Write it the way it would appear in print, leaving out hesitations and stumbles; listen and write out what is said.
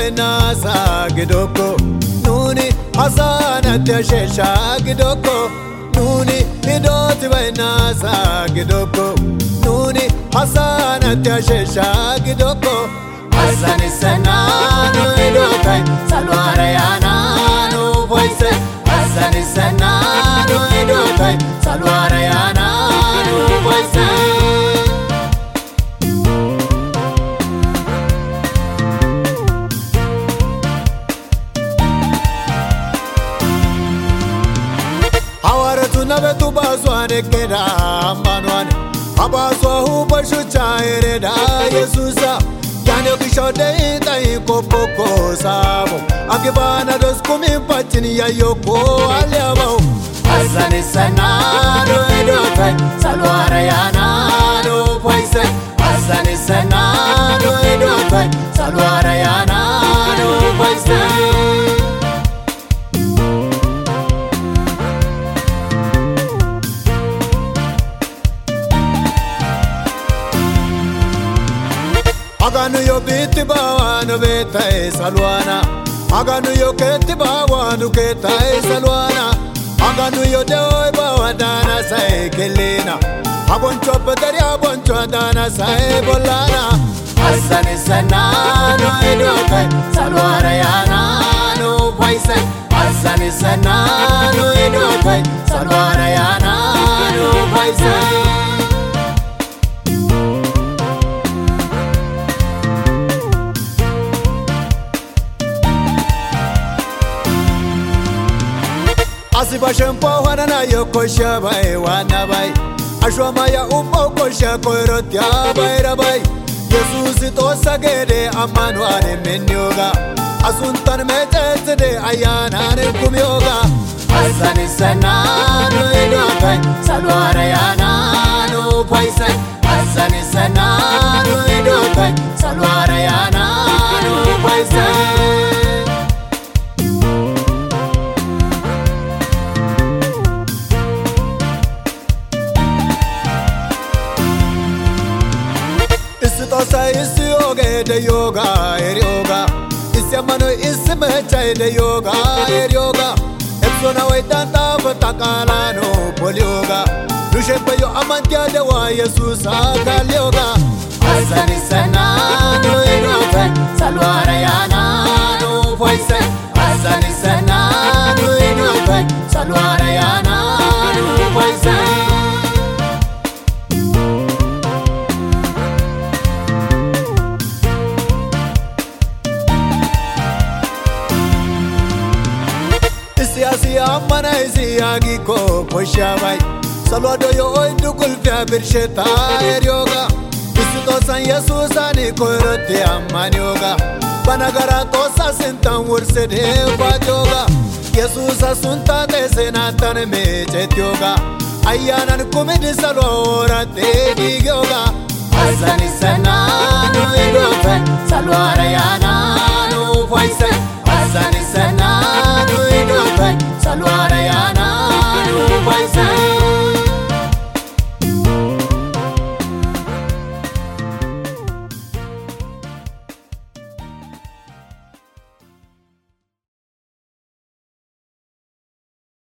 bainasa gidoko nuni hasana tashesha gidoko nuni idoti bainasa gidoko nuni hasana tashesha gidoko Hasani sanano idokai salwara yana no voice Hasani sanano idokai salwara yana no voice Hawaratu nabetu bazwane keda manwane abazwa hubashu chaireda Yesusa Kano kishode tai kopoko sabo Akibana dos kumi patini ya yoko aliabo Hasani sanano idokai salwara yana no voice Hasani sanano idokai salwara yana no voice Aganu yo biti bawanu betai salwana Aganu yo keti bawanu ketai salwana Aganu yo deoi bawadana sai kelena Aboncho pedari aboncho dana sai bolana Hasani sanano idokai salwana yana no voice Hasani sanano idokai salwana yana no voice Asiba shempo wanana yoko shabai wanabai Ashwama ya umo kosha koirotia bairabai Yesusi tosa gede amanuane menyoga Asuntan metete ayanane kumyoga Hasani sanano idokai salwara yana no voice Hasani sanano idokai salwara yana no voice Tosa isi yoga de yoga yoga isi amano isi mecha de yoga yoga epsona waitanta vatakala no polyoga lushepe yo amantia de wa Jesus akal yoga Hasani sanano idokai salwara yana no voice Hasani sanano idokai salwara yana no voice Amana isi agi ko koshabai Salwado yo oidu kulfia birsheta eryoga Isi tosan Yesusani koirote amani yoga Banagara tosa sintan wursede vajoga Yesusa sunta desena tan mechet yoga Ayanan kumidi salwa orate dig yoga Hasani sana